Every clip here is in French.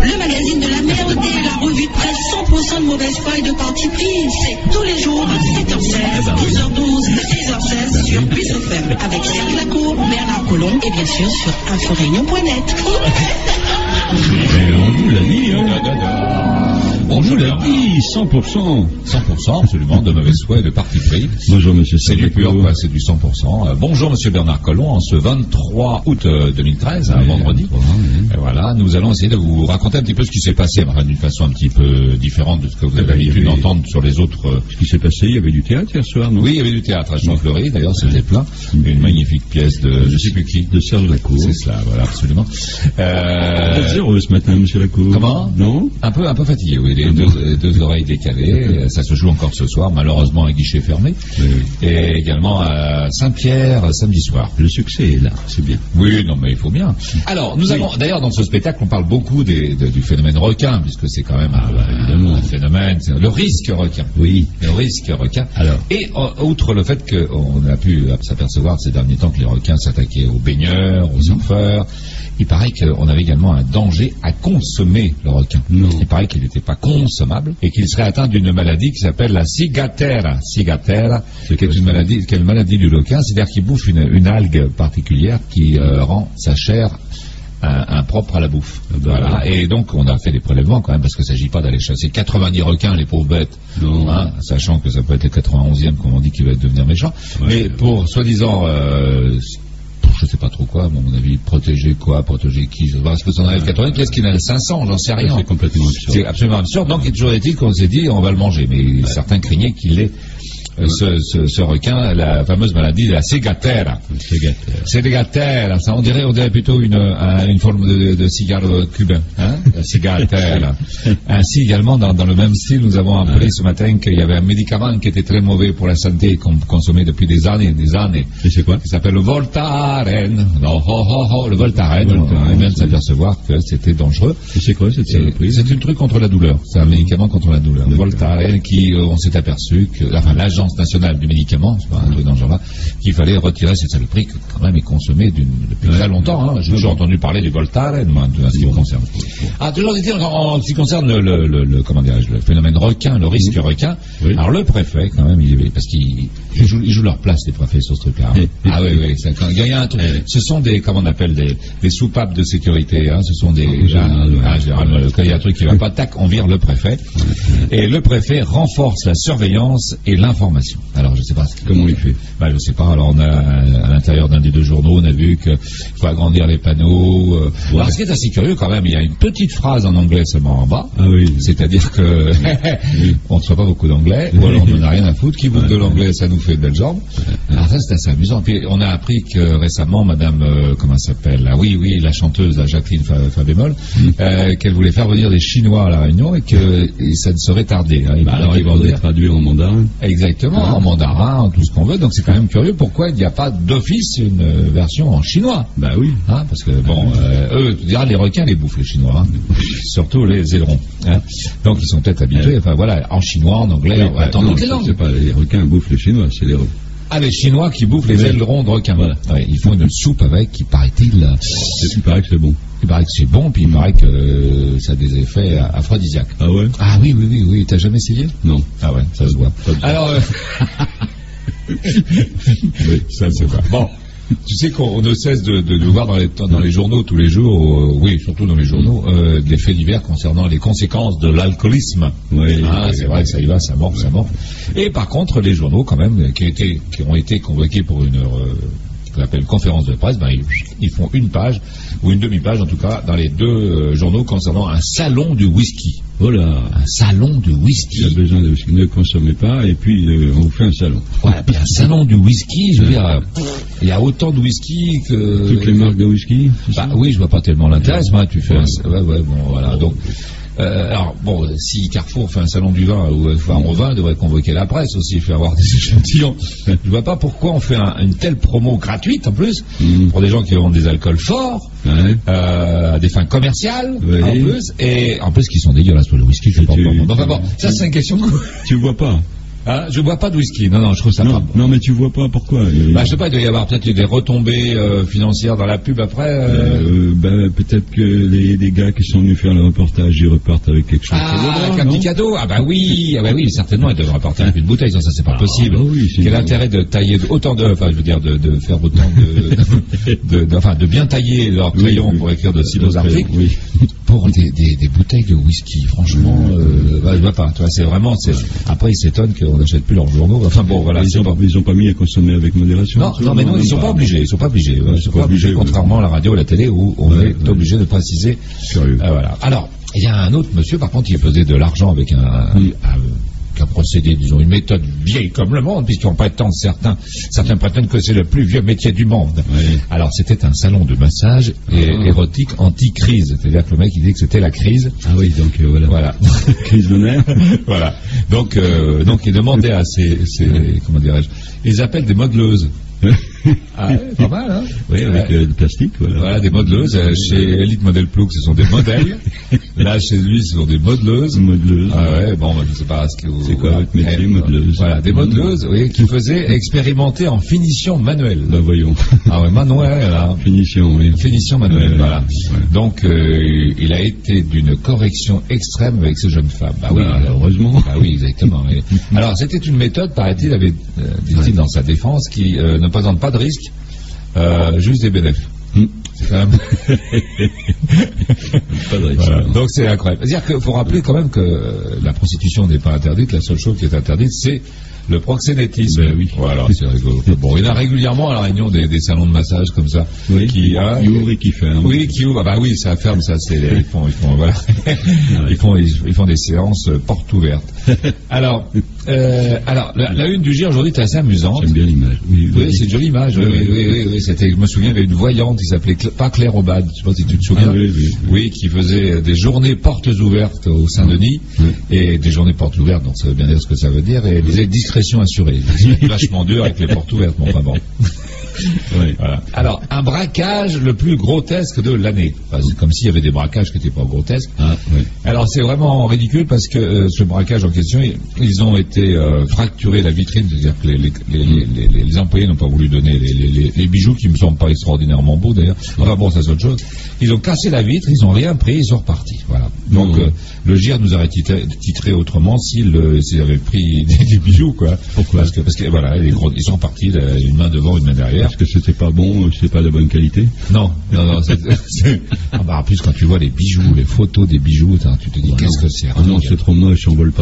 Le magazine de la merde et la revue de presse 100% de mauvaise foi et de parti pris. C'est tous les jours à 7h16, 12h12, 6h16 sur Puisse FM avec Serge Lacour, Bernard Collomb et bien sûr sur inforéunion.net. On vous l'a dit, on vous l'a dit, 100%. 100%, absolument, de mauvaise foi et de parti pris. Bonjour, monsieur. C'est du pur, quoi, c'est du 100%. Bonjour, monsieur Bernard Collomb, en ce 23 août 2013, un vendredi. Et voilà, nous allons essayer de vous raconter un petit peu ce qui s'est passé, enfin, d'une façon un petit peu différente de ce que vous avez l'habitude d'entendre sur les autres. Ce qui s'est passé, il y avait du théâtre hier soir, non? Oui, il y avait du théâtre à Champfleury, d'ailleurs, c'était plein. Une magnifique pièce de, je sais plus qui. De Serge Lacour. C'est cela, voilà, absolument. Vous êtes heureux ce matin, monsieur Lacour. Comment? Non? Un peu fatigué, oui, les deux oreilles décalées. Ça se joue encore ce soir, malheureusement à guichet fermé. Oui. Et également à Saint-Pierre, samedi soir. Le succès est là, c'est bien. Oui, non, mais il faut bien. Alors, nous avons, d'ailleurs, dans ce spectacle, on parle beaucoup du phénomène requin, puisque c'est quand même un phénomène, c'est le risque requin. Oui. Le risque requin. Alors. Et, outre le fait qu'on a pu s'apercevoir ces derniers temps que les requins s'attaquaient aux baigneurs, aux surfeurs, il paraît qu'on avait également un danger à consommer le requin. Non. Il paraît qu'il n'était pas consommable et qu'il serait atteint d'une maladie qui s'appelle la ciguatera. Ciguatera, c'est une maladie du requin, c'est-à-dire qu'il bouffe une algue particulière qui rend sa chair impropre à la bouffe. Voilà. Et donc on a fait des prélèvements quand même, parce qu'il ne s'agit pas d'aller chasser 90 requins, les pauvres bêtes, sachant que ça peut être le 91e, comme on dit, qui va devenir méchant. Ouais. Mais pour soi-disant je sais pas trop quoi, à mon avis, protéger qui, parce que ça en arrive 80, qu'est-ce qu'il en a 500, j'en sais rien. C'est complètement absurde. C'est absolument absurde. Donc, il toujours est-il qu'on s'est dit, on va le manger, mais certains craignaient qu'il ait ce requin, la fameuse maladie de la ciguatera. Ciguatera, ça on dirait plutôt une forme de cigare cubain, la ciguatera. Ainsi également, dans le même style, nous avons appris ce matin qu'il y avait un médicament qui était très mauvais pour la santé, qu'on consommait depuis des années. Et c'est quoi? Qui s'appelle le Voltaren. Le Voltaren. On vient de s'apercevoir que c'était dangereux. Et c'est quoi cette saloperie? C'est un truc contre la douleur. C'est un médicament contre la douleur. Le Voltaren qui, on s'est aperçu que, enfin, l'agence nationale du médicament, c'est pas un truc dans ce genre-là, qu'il fallait retirer cette saloperie qui quand même est consommée depuis très longtemps. J'ai toujours entendu parler du Voltaren, moi, en ce qui me concerne. Toujours dit en ce qui concerne le phénomène requin, le risque requin. Oui. Alors le préfet, quand même, parce qu'ils jouent leur place, les préfets, sur ce truc-là. Oui, il y a un truc. Ce sont des, comment on appelle, des soupapes de sécurité. Ce sont des. Quand il y a un truc qui va pas, tac, on vire le préfet. Et le préfet renforce la surveillance et l'information. Alors, je sais pas comment il fait. Je sais pas. Alors, on a à l'intérieur d'un des deux journaux, on a vu qu'il faut agrandir les panneaux. Alors, ce qui est assez curieux quand même, il y a une petite phrase en anglais seulement en bas. Ah oui. C'est-à-dire que on ne soit pas beaucoup d'anglais, ou alors on n'en a rien à foutre. Qui bouffe de l'anglais, ça nous fait de belles jambes. Alors ça, c'est assez amusant. Puis on a appris que récemment, Madame, comment elle s'appelle là, oui, la chanteuse, la Jacqueline Fabémol, qu'elle voulait faire venir des Chinois à la Réunion et que ça ne serait tardé. Alors, ils vont traduire en mandarin. Exactement, en mandarin, tout ce qu'on veut. Donc c'est quand même curieux pourquoi il n'y a pas d'office une version en chinois. Bah oui. Parce que eux, tu diras, les requins les bouffent les Chinois, surtout les ailerons. Donc ils sont peut-être habitués. Enfin voilà, en chinois, en anglais. C'est pas les requins bouffent les Chinois, c'est les requins. Les Chinois qui bouffent les ailerons de requins. Voilà. Ouais, ils font une soupe avec, qui paraît-il. Il paraît que c'est bon. Il paraît que c'est bon, puis il paraît que ça a des effets aphrodisiaques. Ah ouais? Ah oui. T'as jamais essayé? Non. Ah ouais, ça se voit. Alors, oui, ça se voit. Bon. Tu sais qu'on ne cesse de voir dans les journaux tous les jours, surtout dans les journaux, des faits divers concernant les conséquences de l'alcoolisme. Oui, c'est vrai que ça y va, ça mord. Et par contre, les journaux, quand même, qui ont été convoqués pour une qu'on appelle conférence de presse, ils font une page, ou une demi-page en tout cas, dans les deux journaux concernant un salon du whisky. Oh là! Un salon du whisky. Il y a besoin de whisky, ne consommez pas, et puis on vous fait un salon. Ouais, puis un salon du whisky, je veux dire, il y a autant de whisky que... Toutes les marques de whisky? Oui, je vois pas tellement l'intérêt, moi, tu fais voilà, donc... alors, si Carrefour fait un salon du vin ou Foire au vin, devrait convoquer la presse aussi, il faut avoir des échantillons. Je vois pas pourquoi on fait une telle promo gratuite, en plus, pour des gens qui vendent des alcools forts, à des fins commerciales, en plus, et en plus qui sont dégueulasses pour le whisky, je sais pas. Enfin bon, ça c'est une question de goût. Tu vois pas? Ah, je bois pas de whisky. Non, je trouve ça pas bon. Non, mais tu vois pas pourquoi. Je sais pas, il doit y avoir peut-être des retombées financières dans la pub après. Peut-être que les gars qui sont venus faire le reportage, ils repartent avec quelque chose. Avec un petit cadeau. Oui, certainement, ils doivent repartir avec une bouteille. Ça c'est pas possible. Quel intérêt de tailler autant de, de faire autant de bien tailler leur crayon pour écrire de si beaux articles. Oui. Pour des bouteilles de whisky, franchement, je vois pas. Tu vois, après ils s'étonnent qu'on n'achète plus leurs journaux. Enfin bon, voilà. Ils ont pas mis à consommer avec modération. Non, mais non, ils sont pas obligés. Ils sont pas obligés. Contrairement à la radio, à la télé, où on est obligé de préciser. Voilà. Alors, il y a un autre monsieur, par contre, qui faisait de l'argent avec un procédé, disons, une méthode vieille comme le monde, puisqu'on prétend certains prétendent que c'est le plus vieux métier du monde. Oui. Alors, c'était un salon de massage érotique anti-crise. C'est-à-dire que le mec, il dit que c'était la crise. Ah oui, donc voilà. Crise de nerfs. Voilà. Donc, il demandait à ces comment dirais-je, ils appellent des modeleuses. Pas mal, hein. Oui, avec le plastique, Voilà, des modeleuses. Chez Elite Model Ploug, ce sont des modèles. Là, chez lui, ce sont des modeleuses. Ah ouais, bon, je sais pas ce que vous... C'est quoi votre métier, modeleuse? Voilà, des modeleuses, qui faisaient expérimenter en finition manuelle. Là, voyons. Ah ouais, manuel, là. Finition, oui. Finition manuelle, voilà. Ouais. Donc, il a été d'une correction extrême avec ces jeunes femmes. Oui, heureusement. Oui, exactement. Alors, c'était une méthode, paraît-il, dit-il dans sa défense, qui ne présente pas de risque, juste des bénéfices. C'est quand même... pas de risque. Voilà. Donc c'est incroyable. C'est-à-dire qu'il faut rappeler quand même que la prostitution n'est pas interdite, la seule chose qui est interdite, c'est le proxénétisme. Oui. Voilà, c'est rigolo. Bon, il y en a régulièrement à la Réunion des salons de massage comme ça. Oui, qui ouvrent et qui ferment. Oui, qui ouvrent. Oui, ça ferme, ça c'est. Ils font des séances portes ouvertes. Alors, la une du GIR aujourd'hui est assez amusante. J'aime bien l'image. Oui, c'est une jolie image. Oui. Je me souviens, il y avait une voyante qui s'appelait pas Claire Aubade, je sais pas si tu te souviens. Oui, qui faisait des journées portes ouvertes au Saint-Denis et des journées portes ouvertes. Donc ça veut bien dire ce que ça veut dire. Et elle disait discrétion assurée. C'est vachement dur avec les portes ouvertes, mais enfin bon. Oui. Voilà. Alors, un braquage le plus grotesque de l'année. Enfin, c'est comme s'il y avait des braquages qui n'étaient pas grotesques. Oui. Alors, c'est vraiment ridicule parce que ce braquage en question, ils ont été fracturés la vitrine, c'est-à-dire que les employés n'ont pas voulu donner les bijoux qui me semblent pas extraordinairement beaux d'ailleurs. Enfin bon, ça c'est autre chose. Ils ont cassé la vitre, ils n'ont rien pris, ils sont repartis. Voilà. Donc, le GIR nous aurait titré autrement s'ils avaient pris des bijoux, quoi. Pourquoi? Parce que voilà, ils sont repartis, une main devant, une main derrière. Parce que c'était pas bon, c'est pas de bonne qualité? Non. En plus, quand tu vois les bijoux, les photos des bijoux, tu te dis, qu'est-ce que c'est? Non, c'est trop moche, on vole pas.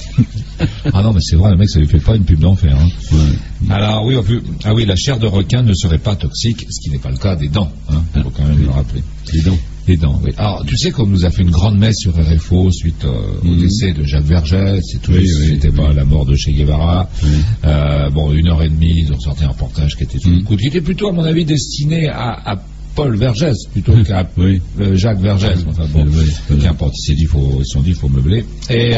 Ah non, mais c'est vrai, le mec, ça lui fait pas une pub d'enfer. Hein. Ouais. Alors, oui, la chair de requin ne serait pas toxique, ce qui n'est pas le cas des dents. Il faut quand même le rappeler. Les dents, oui. Alors, tu sais qu'on nous a fait une grande messe sur RFO suite au décès de Jacques Vergès et tout. C'était pas la mort de Che Guevara. 1h30, ils ont sorti un reportage qui était plutôt, à mon avis, destiné à Paul Vergès plutôt qu'à Jacques Vergès. Enfin bon, qu'importe. Ils se sont dit, il faut meubler. Et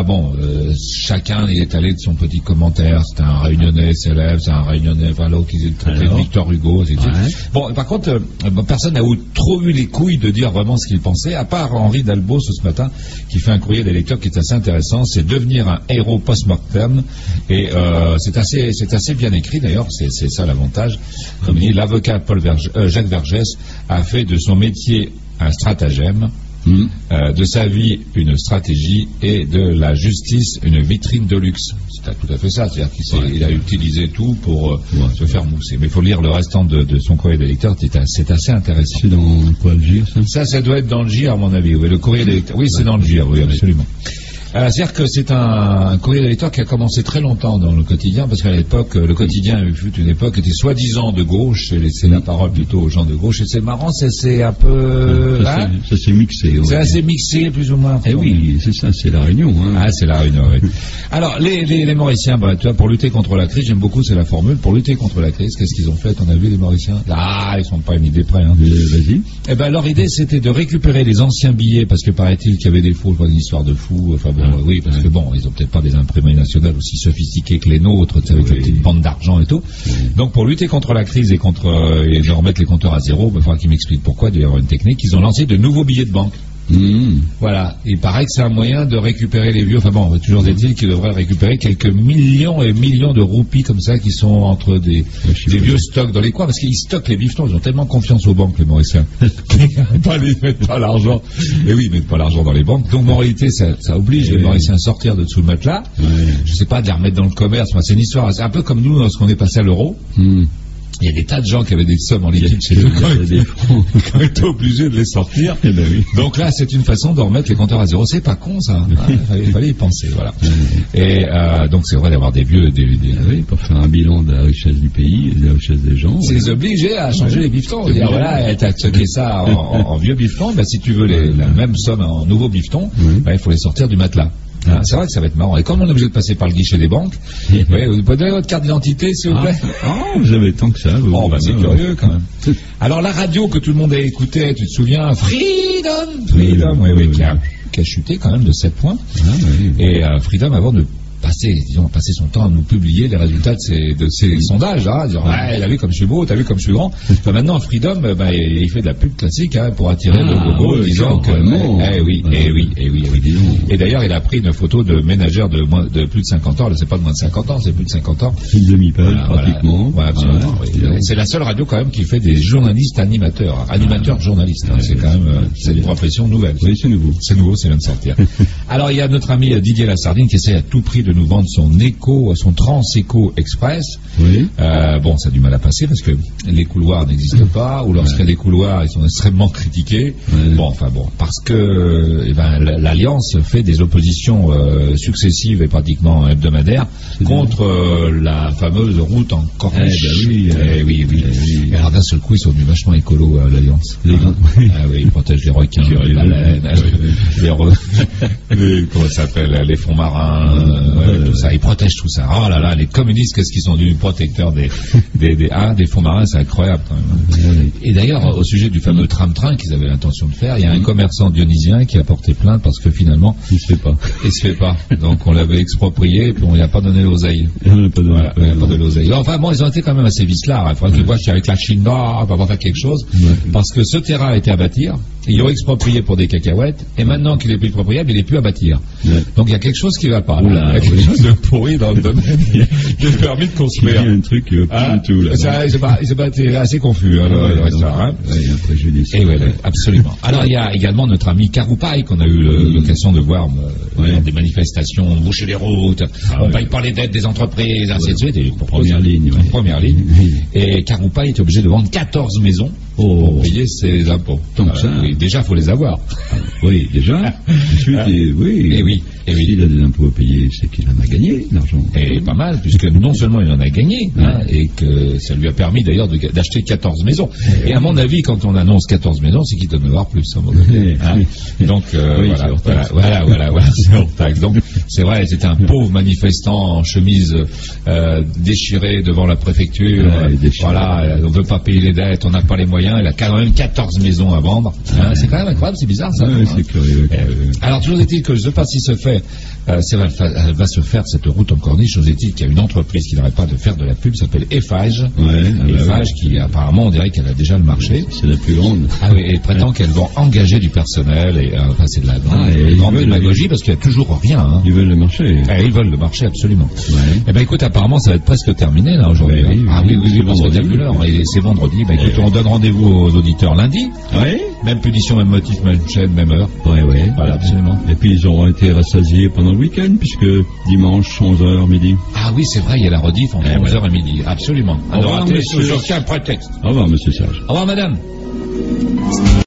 chacun est allé de son petit commentaire. C'était un Réunionnais célèbre, c'est un Réunionnais, l'autre qui traitait de Victor Hugo. Bon, par contre, personne n'a trop eu les couilles de dire vraiment ce qu'il pensait, à part Henri Dalbos ce matin, qui fait un courrier des lecteurs qui est assez intéressant. C'est devenir un héros post-mortem. Et c'est assez bien écrit d'ailleurs. C'est ça l'avantage. Comme dit l'avocat Jacques Vergès a fait de son métier un stratagème, de sa vie une stratégie et de la justice une vitrine de luxe. C'est tout à fait ça, c'est-à-dire qu'il a utilisé tout pour se faire mousser. Mais il faut lire le restant de son courrier des lecteurs, c'est assez intéressant. C'est dans quoi, le GIR, ça doit être dans le GIR à mon avis, le courrier des lecteurs. Oui, c'est dans le GIR, oui, absolument. C'est-à-dire que c'est un courrier des lecteurs qui a commencé très longtemps dans le quotidien, parce qu'à l'époque, le quotidien, fut une époque, était soi-disant de gauche, et laissait la parole plutôt aux gens de gauche, et c'est marrant, c'est un peu... ça s'est mixé. C'est assez mixé, plus ou moins. Eh oui, c'est ça, c'est la Réunion. Ah, c'est la Réunion, oui. Alors, les Mauriciens, tu vois, pour lutter contre la crise, j'aime beaucoup, c'est la formule, pour lutter contre la crise, qu'est-ce qu'ils ont fait, on a vu les Mauriciens? Ah, ils sont pas une idée près, hein. Vas-y. Eh ben, leur idée, c'était de récupérer les anciens billets, parce que paraît-il qu'il y avait des faux, une histoire de fous, enfin bon, oui, parce que bon, ils ont peut-être pas des imprimeries nationales aussi sophistiquées que les nôtres, avec la petite bande d'argent et tout. Donc, pour lutter contre la crise et de remettre les compteurs à zéro, il faudra qu'ils m'expliquent pourquoi, il doit y avoir une technique, ils ont lancé de nouveaux billets de banque. Voilà. Il paraît que c'est un moyen de récupérer les vieux. Enfin bon, toujours est-il qu'ils devraient récupérer quelques millions et millions de roupies comme ça qui sont entre des vieux stocks dans les coins, parce qu'ils stockent les bifetons. Ils ont tellement confiance aux banques, les Mauriciens. Ils mettent pas l'argent. Et oui, ils mettent pas l'argent dans les banques. Donc en réalité, ça oblige les Mauriciens à sortir de dessous le matelas. Je sais pas, de les remettre dans le commerce. Enfin, c'est une histoire. C'est un peu comme nous lorsqu'on est passé à l'euro. Il y a des tas de gens qui avaient des sommes en liquide chez eux qui ont été obligés de les sortir. Donc là, c'est une façon de remettre les compteurs à zéro. C'est pas con, ça. Il fallait y penser, voilà. Et donc c'est vrai d'avoir des vieux... Oui, pour faire un bilan de la richesse du pays, de la richesse des gens. C'est les obliger à changer les bifetons. Dire, voilà, t'as stocké ça en vieux bifetons, si tu veux la même somme en nouveaux bifetons, il faut les sortir du matelas. C'est vrai que ça va être marrant. Et comme on est obligé de passer par le guichet des banques, vous pouvez donner votre carte d'identité, s'il vous plaît. Vous avez tant que ça. C'est curieux quand même. Alors la radio que tout le monde a écoutée, tu te souviens, Freedom, qui a chuté quand même de 7 points. Et Freedom, avant de passer son temps à nous publier les résultats de ces sondages, dire t'as vu comme je suis beau, t'as vu comme je suis grand. Maintenant Freedom, il fait de la pub classique pour attirer le gogo, disant que oui. Et d'ailleurs il a pris une photo de ménagère de plus de 50 ans, c'est pas de moins de 50 ans, c'est plus de 50 ans. Une demi-page pratiquement. Absolument. C'est la seule radio quand même qui fait des journalistes animateurs journalistes. C'est quand même c'est une profession nouvelle. Oui, c'est nouveau. C'est nouveau, c'est vient de sortir. Alors il y a notre ami Didier Lassardine qui essaie à tout prix de nous vendre son Trans-Eco Express. Ça a du mal à passer parce que les couloirs n'existent pas, ou lorsqu'il y a des couloirs, ils sont extrêmement critiqués. Parce que l'Alliance fait des oppositions successives et pratiquement hebdomadaires contre la fameuse route en corniche. Oui. Et alors d'un seul coup, ils sont devenus vachement écolos, l'Alliance. Ils protègent les requins, les baleines, comment ça s'appelle, les fonds marins. Tout ça, ils protègent tout ça. Oh là là, les communistes, qu'est-ce qu'ils sont devenus protecteurs des fonds marins, c'est incroyable quand même. Et d'ailleurs, au sujet du fameux tram-train qu'ils avaient l'intention de faire, il y a un commerçant dionysien qui a porté plainte parce que finalement, il se fait pas. Donc on l'avait exproprié et puis on lui a pas donné l'oseille. On n'a pas donné l'oseille. Enfin bon, ils ont été quand même assez vicelards. Il faudrait qu'ils voient qu'avec la Chine, on va faire quelque chose. Parce que ce terrain a été à bâtir, ils l'ont exproprié pour des cacahuètes, et maintenant qu'il est plus propriable, il est plus à bâtir. Donc il y a quelque chose qui va pas. Il y a quelque chose de pourri dans le domaine du permis de construire. Il y a un truc qui va pas du tout là. Il s'est pas été assez confus, le restaurant. Il y a un préjudice. Absolument. Alors il y a également notre ami Caroupaille qu'on a eu l'occasion de voir dans des manifestations, boucher les routes, on paye pas les dettes des entreprises, ainsi de suite. Première ligne. Et Caroupaille était obligé de vendre 14 maisons pour payer ses impôts. Donc ça. Déjà, faut les avoir. Oui, déjà. Ensuite, s'il a des impôts à payer, c'est qu'il en a gagné, l'argent. Et pas mal, puisque non seulement il en a gagné, et que ça lui a permis d'ailleurs d'acheter 14 maisons. Et à mon avis, quand on annonce 14 maisons, c'est qu'il doit en avoir plus. Donc, voilà, c'est hors taxe. Donc, c'est vrai, c'était un pauvre manifestant en chemise déchirée devant la préfecture. On veut pas payer les dettes, on n'a pas les moyens, il a quand même 14 maisons à vendre. C'est quand même incroyable, c'est bizarre ça. C'est curieux. Alors, toujours est-il que je ne sais pas si se fait, elle va se faire cette route en corniche. Toujours est-il qu'il y a une entreprise qui n'arrête pas de faire de la pub, s'appelle Eiffage. Eiffage qui apparemment, on dirait qu'elle a déjà le marché. C'est la plus grande. Et prétend qu'elle va engager du personnel, et c'est de la grande démagogie parce qu'il n'y a toujours rien. Ils veulent le marché. Ils veulent le marché, absolument. Écoute, apparemment, ça va être presque terminé là aujourd'hui. Oui, parce que plus l'heure. C'est vendredi. Écoute, on donne rendez-vous aux auditeurs lundi. Même punition, même motif, même chaîne, même heure. Voilà, absolument. Et puis ils auront été rassasiés pendant le week-end, puisque dimanche, 11h midi. Ah oui, c'est vrai, il y a la rediff entre 11h et midi. Absolument. Au revoir, monsieur. Sur quel prétexte? Au revoir, monsieur Sage. Au revoir, madame.